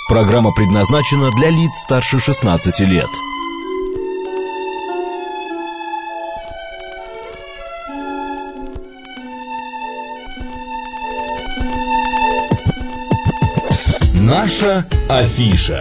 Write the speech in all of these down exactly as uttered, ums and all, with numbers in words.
Программа предназначена для лиц старше шестнадцати лет. Наша афиша.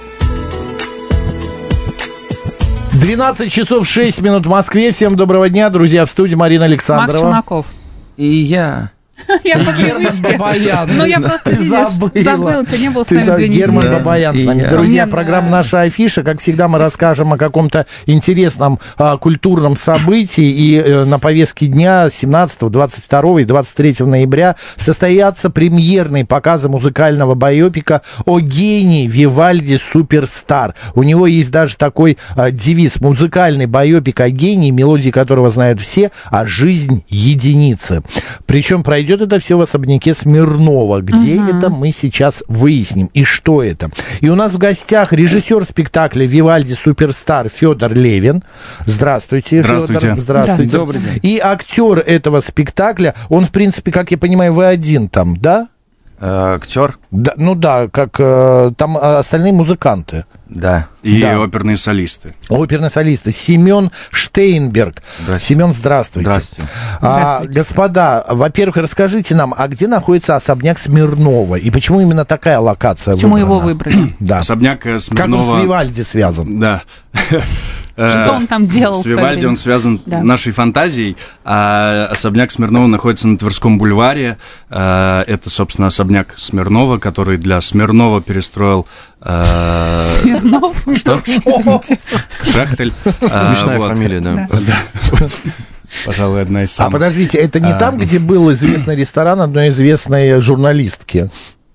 двенадцать часов шесть минут в Москве. Всем доброго дня, друзья. В студии Марина Александрова. Макс Шунаков. И я. Я по привычке. Ну, я просто, видишь, забыл, ты не был с нами две недели. Герман Бабаян с нами. Друзья, программа «Наша афиша». Как всегда, мы расскажем о каком-то интересном а, культурном событии. И э, на повестке дня семнадцатого, двадцать второго и двадцать третьего ноября состоятся премьерные показы музыкального байопика о гении Вивальди «Суперстар». У него есть даже такой а, девиз: музыкальный байопик о гении, мелодии которого знают все, а жизнь единицы. Причем пройдет это все в особняке Смирнова, где uh-huh. это мы сейчас выясним и что это. И у нас в гостях режиссер спектакля «Вивальди Суперстар» Федор Левин. Здравствуйте, Здравствуйте. Федор. Здравствуйте. Добрый день. И актер этого спектакля, он, в принципе, как я понимаю, вы один там, да? Актер? Да, ну да, как э, там остальные музыканты. Да. И да. оперные солисты. Оперные солисты. Семен Штейнберг. Здравствуйте. Семен, здравствуйте. Здравствуйте. А, Здравствуйте. Господа, во-первых, расскажите нам, а где находится особняк Смирнова? И почему именно такая локация Почему выбрана? его выбрали? Да. Особняк Смирнова... Как он с Вивальди связан? Да. Что он там делал? С Вивальди он связан да. нашей фантазией. А особняк Смирнова находится на Тверском бульваре. Это, собственно, особняк Смирнова, который для Смирнова перестроил... Смирнов? Что? Шахтель. Смешная фамилия, да. Пожалуй, одна из самых. А подождите, это не там, где был известный ресторан одной известной журналистки?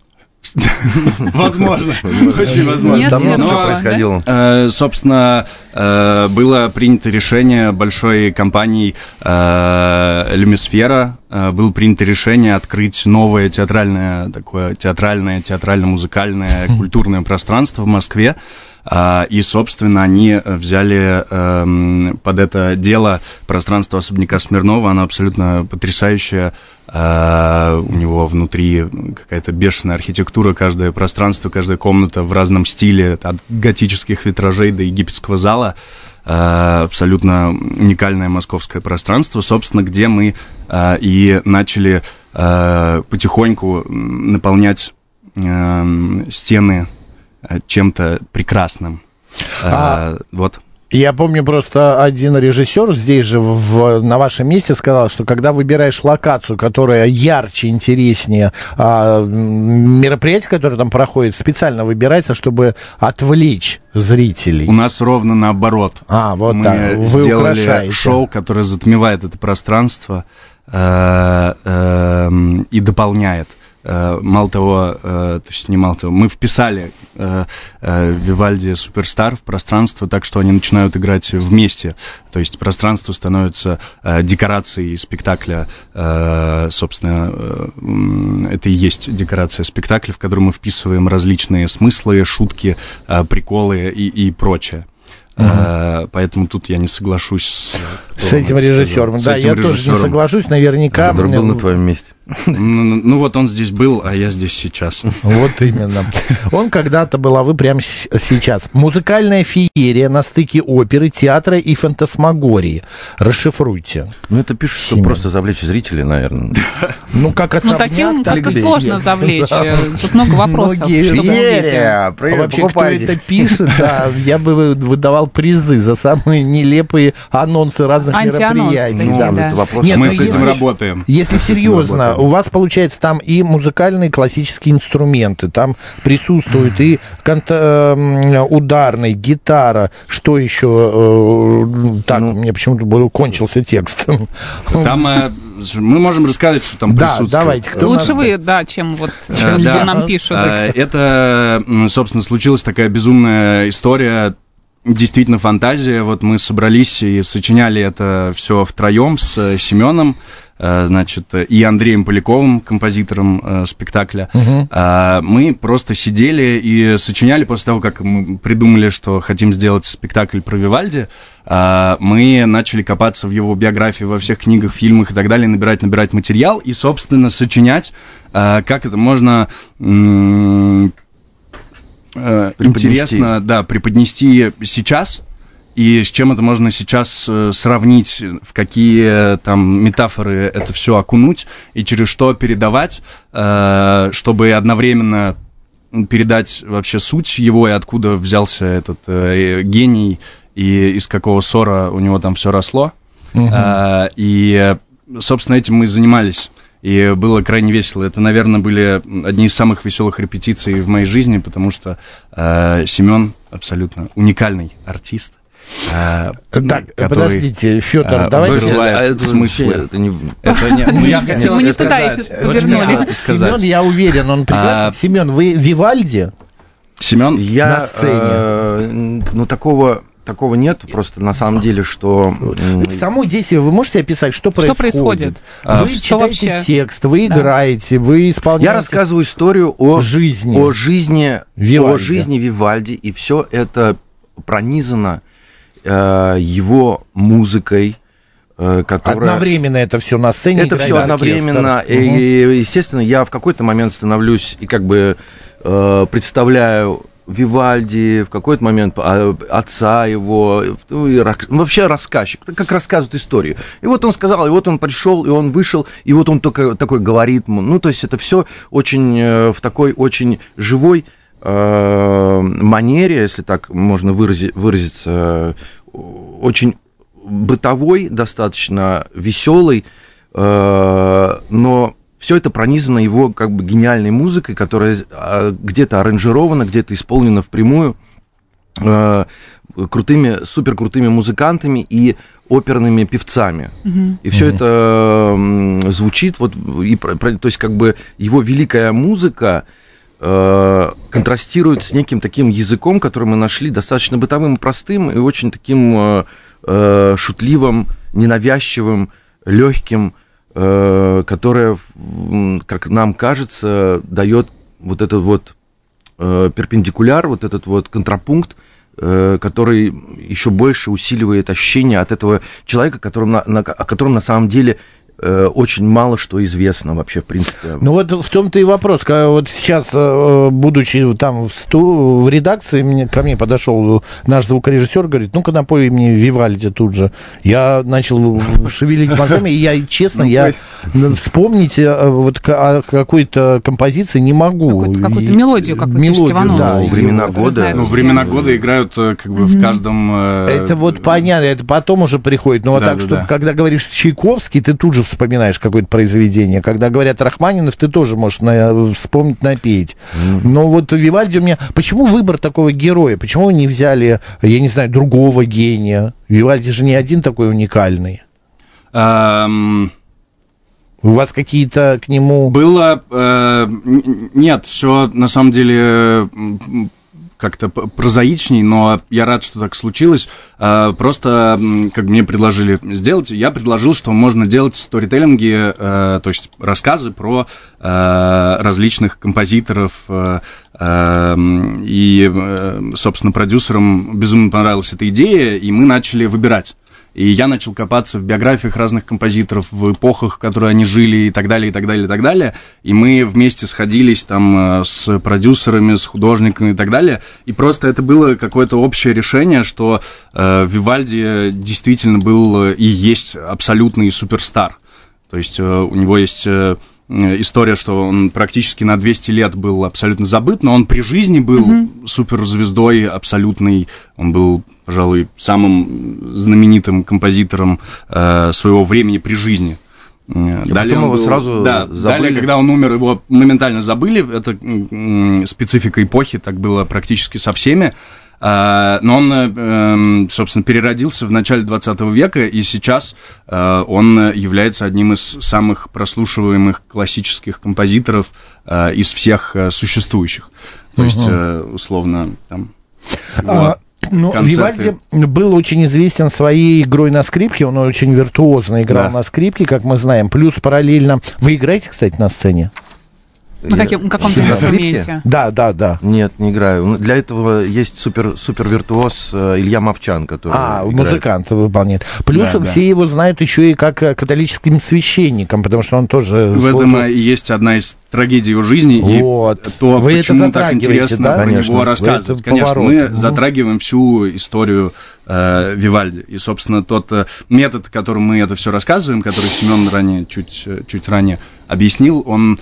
Возможно, очень возможно. Там много Но, чего происходило. Э, собственно, э, было принято решение большой компании э, «Люмисфера», э, было принято решение открыть новое театральное, такое театральное, театрально-музыкальное, культурное пространство в Москве. Uh, и, собственно, они взяли uh, под это дело пространство особняка Смирнова. Оно абсолютно потрясающее. Uh, у него внутри какая-то бешеная архитектура. Каждое пространство, каждая комната в разном стиле. От готических витражей до египетского зала. Uh, абсолютно уникальное московское пространство, собственно, где мы uh, и начали uh, потихоньку наполнять uh, стены чем-то прекрасным. А, а, вот. Я помню, просто один режиссер здесь же в, на вашем месте сказал, что когда выбираешь локацию, которая ярче, интереснее а, мероприятие, которое там проходит, специально выбирается, чтобы отвлечь зрителей. У нас ровно наоборот. А, вот Мы так. Вы сделали украшаете шоу, которое затмевает это пространство э, э, и дополняет. Мало того, то есть не мало того, мы вписали Вивальди Суперстар в пространство так, что они начинают играть вместе. То есть пространство становится декорацией спектакля, собственно, это и есть декорация спектакля, в которую мы вписываем различные смыслы, шутки, приколы и, и прочее. Uh-huh. Поэтому тут я не соглашусь с, с этим режиссером. Да, этим я режиссером. тоже не соглашусь, наверняка. Который был на твоем месте. Ну, ну вот он здесь был, а я здесь сейчас. Вот именно. Он когда-то был, а вы прямо сейчас. Музыкальная феерия на стыке оперы, театра и фантасмагории. Расшифруйте. Ну, это пишут, чтобы просто завлечь зрителей, наверное. Ну, как особняк, ну, таким так как-то и сложно завлечь. Тут много вопросов. Феерия! Вообще, кто это пишет, да, я бы выдавал призы за самые нелепые анонсы разных мероприятий. Ну, да. да. Нет, мы ну, с этим если, работаем. Если серьезно, у вас, получается, там и музыкальные классические инструменты, там присутствуют и канта- ударная, гитара, что еще? Так, ну, мне почему-то кончился текст. Там э, мы можем рассказать, что там да, присутствует. Давайте, кто Лучше нас... вы, да, чем вот да, что да. нам пишут. Это, собственно, случилась такая безумная история, действительно фантазия. Вот мы собрались и сочиняли это все втроем с Семеном, значит, и Андреем Поляковым, композитором э, спектакля. Uh-huh. А, мы просто сидели и сочиняли после того, как мы придумали, что хотим сделать спектакль про Вивальди. А, мы начали копаться в его биографии, во всех книгах, фильмах и так далее, набирать, набирать материал и, собственно, сочинять, а, как это можно... М- э, интересно, да, преподнести сейчас, и с чем это можно сейчас э, сравнить, в какие там метафоры это все окунуть, и через что передавать, э, чтобы одновременно передать вообще суть его, и откуда взялся этот э, гений, и из какого ссора у него там все росло. Uh-huh. А, и, собственно, этим мы занимались. И было крайне весело. Это, наверное, были одни из самых веселых репетиций в моей жизни, потому что э, Семен абсолютно уникальный артист. Э, так, подождите, Фёдор, э, давайте... А это смысле? Это не... Это не... Ну, я хотел мы не туда их повернули. Семен, я уверен, он прекрасен. Семен, вы Вивальди? Семен? Я, на сцене. Ну, такого... Такого нет, просто на самом деле, что... Само действие вы можете описать, что, что происходит? происходит? Вы что читаете вообще? Текст, вы да. играете, вы исполняете... Я рассказываю историю о жизни, о жизни Вивальди, о жизни Вивальди, и все это пронизано э, его музыкой, э, которая... Одновременно это все на сцене. Это все одновременно, угу. и, естественно, я в какой-то момент становлюсь и как бы э, представляю Вивальди, в какой-то момент отца его, вообще рассказчик, как рассказывает историю. И вот он сказал, и вот он пришел, и он вышел, и вот он только такой говорит, ну, то есть это все очень в такой очень живой э, манере, если так можно выразить, выразиться, очень бытовой, достаточно веселый, э, но все это пронизано его как бы гениальной музыкой, которая где-то аранжирована, где-то исполнена впрямую э, крутыми, суперкрутыми музыкантами и оперными певцами. Mm-hmm. И все mm-hmm. это э, звучит, вот, и, то есть как бы его великая музыка э, контрастирует с неким таким языком, который мы нашли достаточно бытовым и простым, и очень таким э, э, шутливым, ненавязчивым, легким, которая, как нам кажется, дает вот этот вот перпендикуляр, вот этот вот контрапункт, который еще больше усиливает ощущение от этого человека, которым, на, на, о котором на самом деле очень мало что известно вообще, в принципе. Ну вот в том-то и вопрос. Когда вот сейчас, будучи там в, сту... в редакции, мне, ко мне подошел наш звукорежиссер, говорит, ну-ка напой мне Вивальди тут же. Я начал шевелить мозгами, и я, честно, я вспомнить вот о какой-то композиции не могу. Какую-то, какую-то мелодию, как вы пишете в анонсе. Да, времена года. Ну, времена года играют как бы в каждом... Это вот понятно, это потом уже приходит. Но вот так, что когда говоришь Чайковский, ты тут же вспоминаешь какое-то произведение. Когда говорят Рахманинов, ты тоже можешь на, вспомнить, напеть. Mm-hmm. Но вот Вивальди у меня... Почему выбор такого героя? Почему вы не взяли, я не знаю, другого гения? Вивальди же не один такой уникальный. Um... У вас какие-то к нему... Было... Э, нет, все на самом деле... как-то прозаичней, но я рад, что так случилось. Просто, как мне предложили сделать, я предложил, что можно делать сторителлинги, то есть рассказы про различных композиторов. И, собственно, продюсерам безумно понравилась эта идея, и мы начали выбирать. И я начал копаться в биографиях разных композиторов, в эпохах, в которые они жили, и так далее, и так далее, и так далее. И мы вместе сходились там с продюсерами, с художниками и так далее. И просто это было какое-то общее решение, что э, Вивальди действительно был и есть абсолютный суперстар. То есть э, у него есть... Э, история, что он практически на двести лет был абсолютно забыт, но он при жизни был mm-hmm. суперзвездой абсолютной. Он был, пожалуй, самым знаменитым композитором э, своего времени при жизни. И далее он его был, сразу да, далее, когда он умер, его моментально забыли. Это э, специфика эпохи, так было практически со всеми. Но он, собственно, переродился в начале двадцатого века, и сейчас он является одним из самых прослушиваемых классических композиторов из всех существующих. То есть, условно, там... А, ну, Вивальди был очень известен своей игрой на скрипке, он очень виртуозно играл да. на скрипке, как мы знаем. Плюс параллельно... Вы играете, кстати, на сцене? На каком, каком инструменте? Да, да, да. Нет, не играю. Для этого есть супер, супер виртуоз Илья Мовчан, который А, играет. Музыкант выполняет. Плюс да, все да. его знают еще и как католическим священником, потому что он тоже... В служил... этом и есть одна из трагедий его жизни. Вот. И то, Вы почему это так интересно да? про Конечно, него рассказывать. Конечно, поворот. мы затрагиваем всю историю э, Вивальди. И, собственно, тот э, метод, которым мы это все рассказываем, который Семен ранее, чуть, чуть ранее объяснил, он...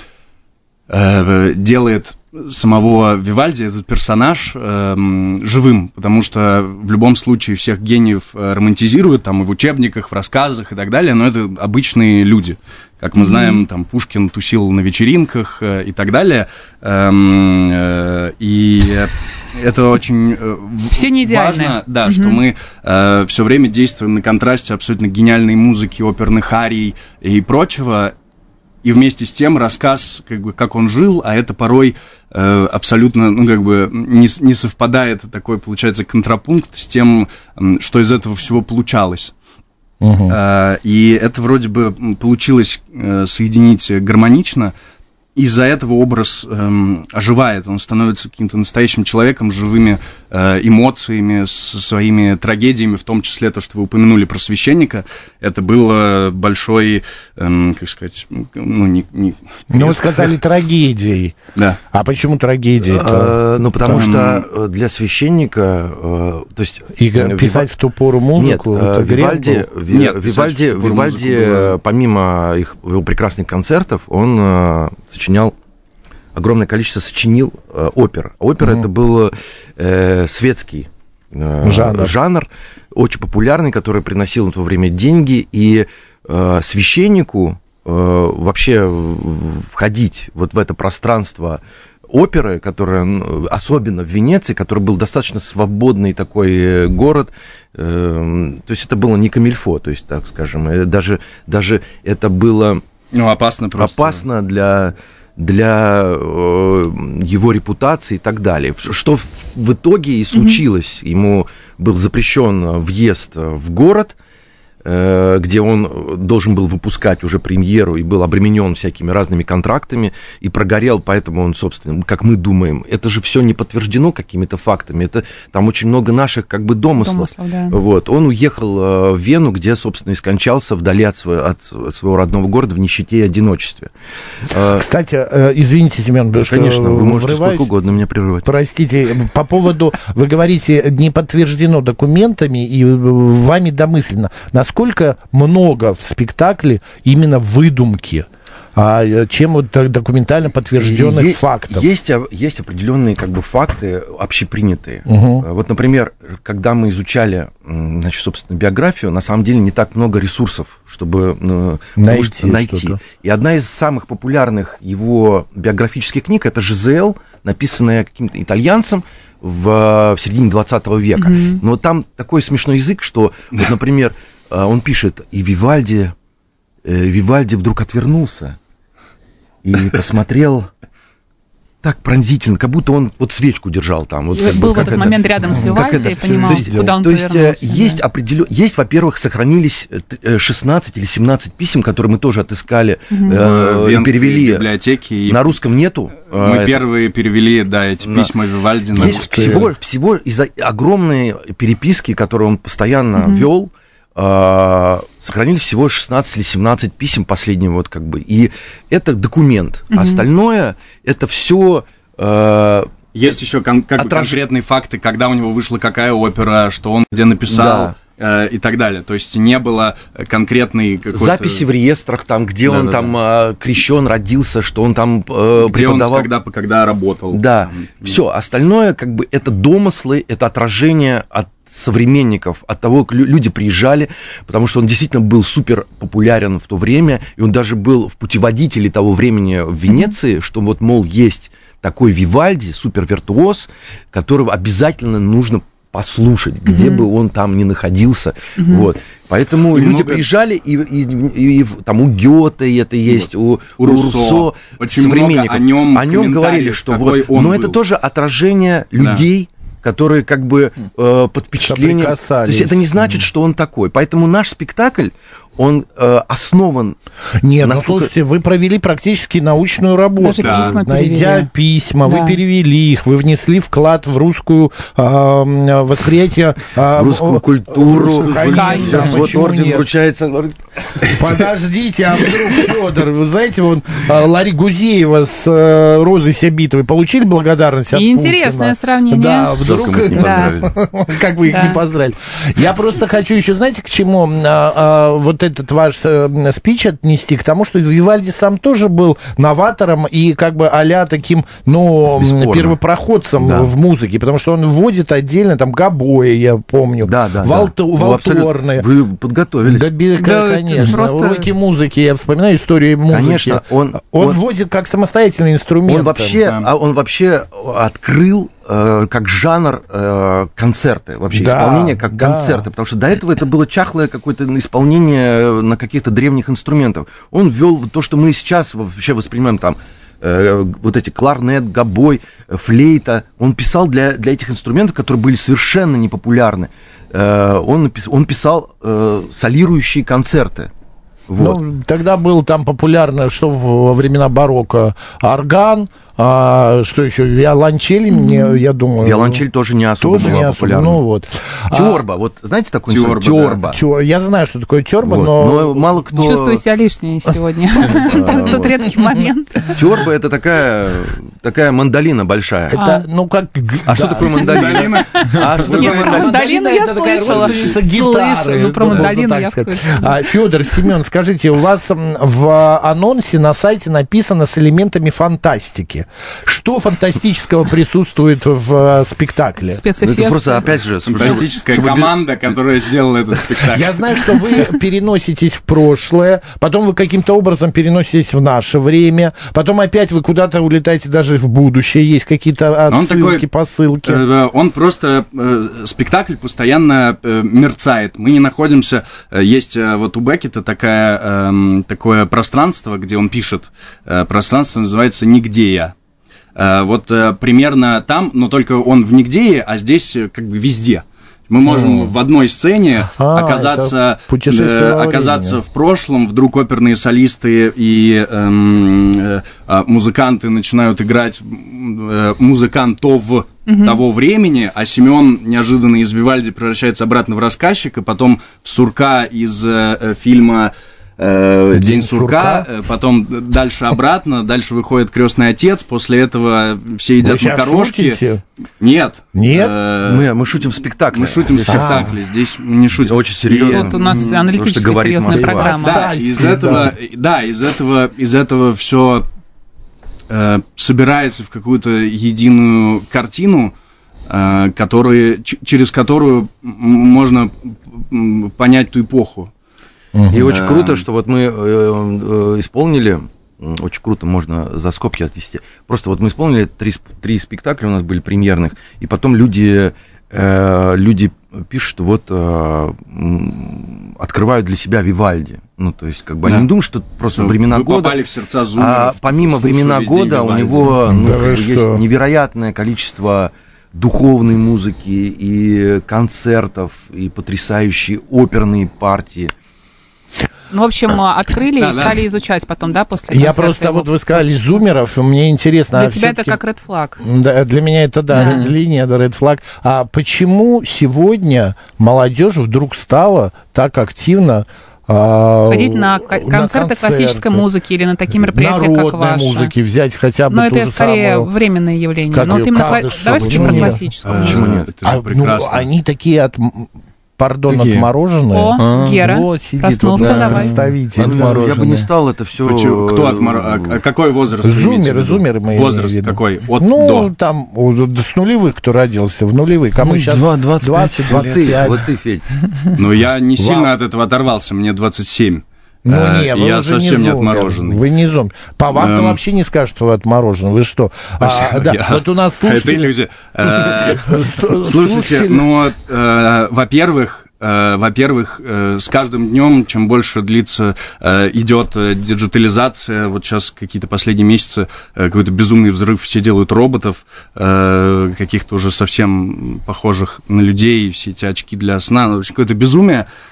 делает самого Вивальди, этот персонаж, э, живым, потому что в любом случае всех гениев романтизируют, там, и в учебниках, в рассказах и так далее, но это обычные люди. Как мы знаем, там, Пушкин тусил на вечеринках э, и так далее, э, э, и это очень э, Все не важно, да, угу. что мы э, все время действуем на контрасте абсолютно гениальной музыки, оперных арий и прочего. И вместе с тем рассказ, как бы, как он жил, а это порой э, абсолютно, ну, как бы, не, не совпадает, такой, получается, контрапункт с тем, что из этого всего получалось. Uh-huh. Э, и это вроде бы получилось э, соединить гармонично. Из-за этого образ эм, оживает, он становится каким-то настоящим человеком с живыми э, эмоциями, со своими трагедиями, в том числе то, что вы упомянули про священника. Это было большой, эм, как сказать, ну, не... не ну, вы сказали трагедией. Да. А почему трагедия? А, ну, потому что для священника, то есть... И писать в ту пору музыку, нет, это Вивальди, Нет, Вивальди, Вивальди помимо их, его прекрасных концертов, он сочинял огромное количество, сочинил э, опер. Опера mm-hmm. это был э, светский э, жанр. жанр, очень популярный, который приносил в то время деньги, и э, священнику э, вообще входить вот в это пространство оперы, которое, особенно в Венеции, который был достаточно свободный такой город, э, то есть это было не камильфо, то есть, так скажем, даже, даже это было... Ну, опасно просто. Опасно для, для э, его репутации и так далее. Что в, в итоге и случилось. Mm-hmm. Ему был запрещен въезд в город, э, где он должен был выпускать уже премьеру и был обременен всякими разными контрактами и прогорел, поэтому он, собственно, как мы думаем, это же все не подтверждено какими-то фактами, это там очень много наших как бы домыслов. Домыслов, да. Вот. Он уехал в Вену, где, собственно, и скончался вдали от своего, от своего родного города в нищете и одиночестве. Кстати, извините, Семен, ну, что конечно, вы можете сколько угодно меня прерывать. Простите, по поводу, вы говорите, не подтверждено документами и вами домысленно. Насколько много в спектакле именно выдумки, а чем вот документально подтвержденных есть, фактов? Есть, есть определенные как бы факты общепринятые. Угу. Вот, например, когда мы изучали, значит, собственно, биографию, на самом деле не так много ресурсов, чтобы ну, найти, найти. Что-то. И одна из самых популярных его биографических книг — это «Жизель», написанная каким-то итальянцем в, в середине двадцатого века. Угу. Но там такой смешной язык, что, вот, например, он пишет, и Вивальди, Вивальди вдруг отвернулся и посмотрел так пронзительно, как будто он вот свечку держал там. Вот, как был бы, в этот это, момент рядом с Вивальди и понимал, то есть, куда он то повернулся. То есть, есть, да. определен... есть, во-первых, сохранились шестнадцать или семнадцать писем, которые мы тоже отыскали, угу. э, перевели. Библиотеки. На русском нету. Мы это... первые перевели, да, эти на... письма Вивальди. На есть всего, всего из-за огромной переписки, которую он постоянно угу. вел, сохранили всего шестнадцать или семнадцать писем последнего, вот как бы, и это документ, mm-hmm. а остальное это все. Э, Есть еще кон- как отраж... конкретные факты, когда у него вышла какая опера, что он где написал. Да. И так далее. То есть не было конкретной какой-то... записи в реестрах, там, где да, он да, там да. крещен, родился, что он там э, где преподавал. Он когда, когда работал. Да, mm-hmm. все. Остальное, как бы, это домыслы, это отражение от современников, от того, как люди приезжали, потому что он действительно был супер популярен в то время, и он даже был в путеводителе того времени в Венеции, mm-hmm. что вот, мол, есть такой Вивальди, супер-виртуоз, которого обязательно нужно послушать, mm-hmm. где бы он там ни находился. Mm-hmm. Вот. Поэтому и люди много... приезжали, и, и, и, и там у Гёте это есть, вот. у, у Руссо, очень современников. О нем, о нем говорили, что вот, но был. Это тоже отражение людей, да. которые как бы э, под впечатлением... То есть это не значит, mm-hmm. что он такой. Поэтому наш спектакль, он э, основан... Нет, насколько... ну слушайте, вы провели практически научную работу. Даже письма Найдя перевели. письма, Да. вы перевели их, вы внесли вклад в русскую э, восприятие... Э, Русскую культуру. Русскую, конечно, Конечно. Вот почему орден нет? вручается... Подождите, а вдруг, Федор, вы знаете, вон э, Ларри Гузеева с э, Розой Сябитовой получили благодарность от И интересное Путина? сравнение. Да, вдруг... Только мы их не Да. поздравили. Как вы их Да. не поздравили. Я просто хочу еще, знаете, к чему а, а, вот этот ваш а, спич отнести? К тому, что Вивальди сам тоже был новатором и как бы а-ля таким, ну, Бесспорно. первопроходцем Да. в музыке, потому что он вводит отдельно там гобои, я помню, Да, да, валто- да. Ну, абсолютно. валторны. Вы подготовились. Да, без- Да, конечно. просто- Уроки музыки, я вспоминаю историю музыки. Конечно, он- он, он- вводит как самостоятельный инструмент. Он вообще, Да. а он вообще открыл э, как жанр э, концерты, вообще Да, исполнение как да. концерты, потому что до этого это было чахлое какое-то исполнение на каких-то древних инструментах. Он ввел то, что мы сейчас вообще воспринимаем там, э, вот эти кларнет, гобой, э, флейта. Он писал для, для этих инструментов, которые были совершенно непопулярны. Э, он, напис- он писал э, солирующие концерты. Вот. Ну, тогда был там популярно, что во времена барокко, орган, а, что еще, виолончель, мне, я думаю. Виолончель тоже не особо тоже была не особо, популярна. ну вот. Тёрба, вот знаете такой инструмент? Тёрба, да. Тёрба. Тё- Я знаю, что такое тёрба, Вот. но... Но мало кто... Чувствую себя лишней сегодня. Тут редкий момент. Тёрба это такая, такая мандолина большая. Это, ну, как... г- А что да. такое мандолина? А что такое Нет, мандолина? мандолину я это такая слышала. родственница гитары. Слышу, ну, про можно мандолину так я сказать. слышала. А, Федор, Семен, скажите, у вас м, в анонсе на сайте написано с элементами фантастики. Что фантастического присутствует в э, спектакле? Ну, Спецэффекты. это просто, опять же, Фантастическая чтобы- команда, которая сделала этот спектакль. Я знаю, что вы переноситесь в прошлое, потом вы каким-то образом переноситесь в наше время, потом опять вы куда-то улетаете даже в будущее, есть какие-то Он отсылки, такой, посылки. Э, Он просто, э, спектакль постоянно э, мерцает. Мы не находимся, э, есть э, вот у Беккета такая, эм, такое пространство, где он пишет. Э, Пространство называется «Нигде я». Э, Вот э, примерно там, но только он в «Нигде», а здесь э, как бы везде. Мы можем в одной сцене А, оказаться, это путешествие э, во оказаться времени. в прошлом, вдруг оперные солисты и эм, э, а, музыканты начинают играть э, музыкантов того времени, а Семен неожиданно из Вивальди превращается обратно в рассказчика, потом в Сурка из э, фильма э, «День «День сурка», сурка». э, потом дальше обратно, дальше выходит «Крестный отец», после этого все Вы едят щас макарошки. шутите? Нет. Нет? Э, Мы, мы шутим в спектакле. мы шутим в Здесь спектакле, здесь мы не шутим. Очень серьезно. Вот у нас М, аналитическая то, что говорит серьезная Москва. программа. Да, из Фантастика, этого, да, из этого, из этого все э, собирается в какую-то единую картину, э, которые, ч- через которую м- можно м, понять ту эпоху. И очень Да. круто, что вот мы э, э, исполнили, м, очень круто, можно за скобки отвести. Просто вот мы исполнили три, сп- три спектакля у нас были премьерных, и потом люди, э, люди пишут, что вот э, м, открывают для себя Вивальди. Ну, то есть, как бы Да. они не думают, что просто времена Вы года. попали в сердца зумеров. А помимо слушая времена весь день года у Вивальди. него ну, Да вы есть что? невероятное количество духовной музыки и концертов, и потрясающие оперные партии. Ну, в общем, открыли Да, и да. стали изучать потом, да, после Я концерта просто, его. вот вы сказали, зумеров, и мне интересно... Для а тебя это всё-таки- как Red Flag. Да, для меня это, да, Да. Red линия, да, Red Flag. А почему сегодня молодежь вдруг стала так активно а, Ходить на ко- концерты классической музыки или на такие мероприятия, как народной ваши. музыки, взять хотя бы Но ту это же скорее самую... временное явление. как Но вот её, именно кла- Кадышеву, давай чуть-чуть про нет. классическую. А, Почему нет? Это же А, ну, прекрасно. они такие от... Пардон, Какие? отмороженные. О, А, Гера, вот сидит проснулся, вот наш давай. представитель. Я бы не Отмороженные. стал это все. Почему? Кто отмор... а, а какой возраст вы имеете в Зумеры, виду? зумеры мы Возраст имеем в виду. какой? От ну, до? там, у- с нулевых, кто родился, в нулевых. Кому Ну, сейчас два- двадцать пять двадцать, Вот двадцать ты, пять. вот ты, Федь. Ну, я не Вау. сильно от этого оторвался, мне двадцать семь. Ну, Э, не, вы я уже совсем не зумер. отмороженный. Вы не зомби. По вам-то Эм. вообще не скажут, что вы отморожены. Вы что? А, да, Я- вот у нас Это слушатели... иллюзия. Э, Сто- Слушайте, слушатели- ну, э, во-первых, э, во-первых, э, с каждым днем, чем больше длится, э, идет э, диджитализация, вот сейчас какие-то последние месяцы э, какой-то безумный взрыв, все делают роботов, э, каких-то уже совсем похожих на людей, все эти очки для сна, ну, в общем, какое-то безумие.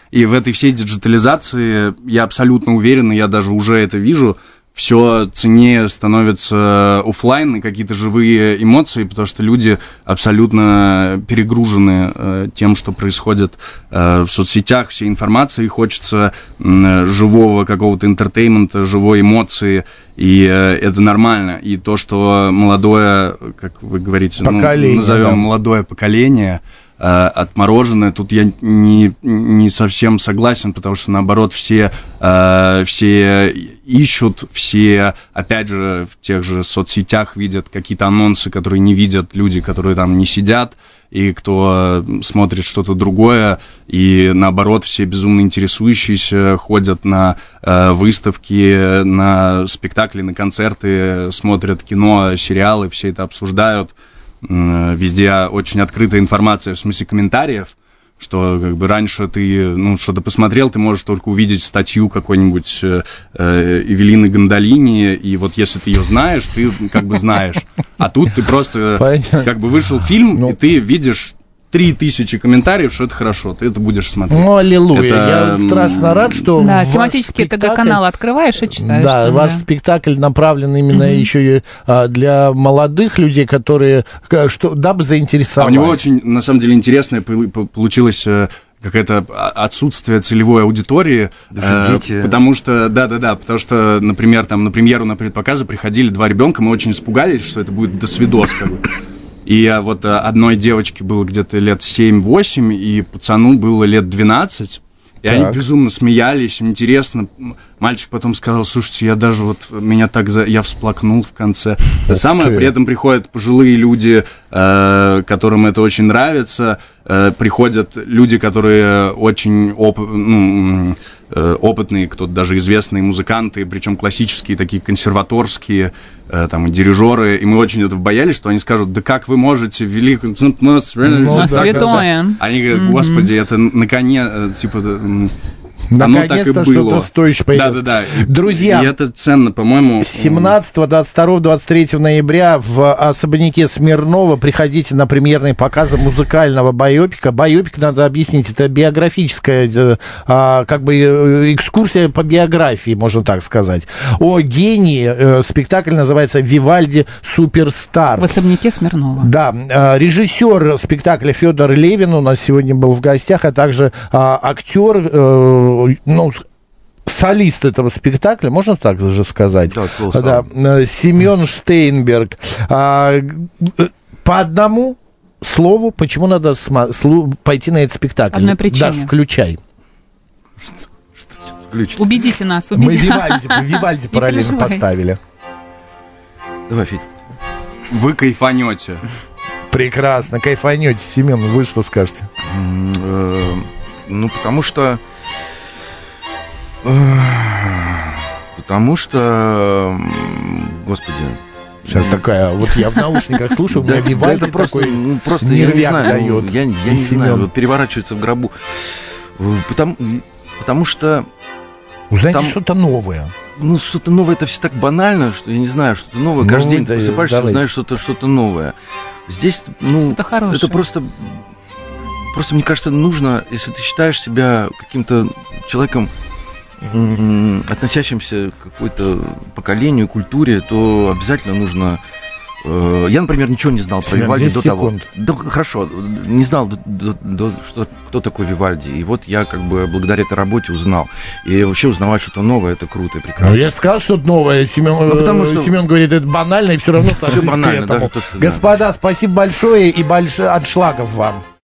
И в этой всей диджитализации, я абсолютно уверен, и я даже уже это вижу, все ценнее становится офлайн и какие-то живые эмоции, потому что люди абсолютно перегружены э, тем, что происходит э, в соцсетях, всей информации, хочется э, живого какого-то интертеймента, живой эмоции, и э, это нормально. И то, что молодое, как вы говорите, ну, назовем да. молодое поколение, отмороженное, тут я не, не совсем согласен, потому что, наоборот, все, э, все ищут, все, опять же, в тех же соцсетях видят какие-то анонсы, которые не видят люди, которые там не сидят, и кто смотрит что-то другое, и, наоборот, все безумно интересующиеся ходят на э, выставки, на спектакли, на концерты, смотрят кино, сериалы, все это обсуждают. Везде очень открытая информация, в смысле комментариев, что как бы раньше ты, ну, что-то посмотрел, ты можешь только увидеть статью какой-нибудь э, Эвелины Гондолини, и вот если ты ее знаешь, ты как бы знаешь. А тут ты просто, Понятно. Как бы вышел фильм, ну, и ты видишь три тысячи комментариев, что это хорошо, ты это будешь смотреть. Ну, аллилуйя, это... я страшно рад, что да, тематический спектакль... ТГ-канал открываешь и читаешь. Да, там, ваш да. спектакль направлен именно mm-hmm. еще и а, для молодых людей, которые, что, дабы заинтересовать. А у него очень, на самом деле, интересное получилось... какое-то отсутствие целевой аудитории, э, потому что, да-да-да, потому что, например, там на премьеру, на предпоказы приходили два ребенка, мы очень испугались, что это будет досвидос, как бы. И вот одной девочке было где-то лет семь-восемь, и пацану было лет двенадцать. И так. Они безумно смеялись, им интересно. Мальчик потом сказал: слушайте, я даже вот, меня так, за... я всплакнул в конце. То самое, при этом приходят пожилые люди, э, которым это очень нравится, э, приходят люди, которые очень оп... ну, э, опытные, кто-то даже известные музыканты, причем классические, такие консерваторские, э, там, и дирижеры, и мы очень этого боялись, что они скажут: да как вы можете, великую... Ну, святое. Они говорят: господи, это наконец, типа... Наконец-то что-то стоящее появилось. Да, да, да. Друзья, и это ценно, по-моему. семнадцатого, двадцать второго, двадцать третьего ноября в особняке Смирнова приходите на премьерные показы музыкального байопика. Байопик, надо объяснить, это биографическая, как бы, экскурсия по биографии, можно так сказать. О гении. Спектакль называется «Вивальди Суперстар». В особняке Смирнова. Да. Режиссер спектакля Федор Левин у нас сегодня был в гостях, а также актер, ну, солист этого спектакля, можно так же сказать? Да, да. Семен Штейнберг. А, по одному слову, почему надо см- пойти на этот спектакль? Одной причине. Даш, включай. Включить. Убедите нас. Убедите. Мы Вивальди, Вивальди параллельно поставили. Давай, Федь. Вы кайфанете. Прекрасно, кайфанете. Семен, вы что скажете? Ну, потому что... Потому что... Господи... Сейчас такая... Вот я в наушниках слушаю, у меня Вивальди такой нервяк дает. Я не знаю, переворачивается в гробу. Потому что... Узнаете что-то новое. Ну, что-то новое, это все так банально, что я не знаю, что-то новое. Ну, каждый день да, просыпаешься, давайте. Знаешь что-то, что-то новое. Здесь, ну, что-то хорошее. Это просто, просто, мне кажется, нужно, если ты считаешь себя каким-то человеком, м- относящимся к какой-то поколению, культуре, то обязательно нужно... Э- я, например, ничего не знал про Вивальди до секунд. того. Да, хорошо, не знал, до, до, до, что, кто такой Вивальди. И вот я как бы благодаря этой работе узнал. И вообще узнавать что-то новое, это круто и прекрасно. Ну, я же сказал что-то новое. Семен, ну, потому что... Семен говорит, это банально, и все равно сошлись к этому. Господа, спасибо большое и больших аншлагов вам.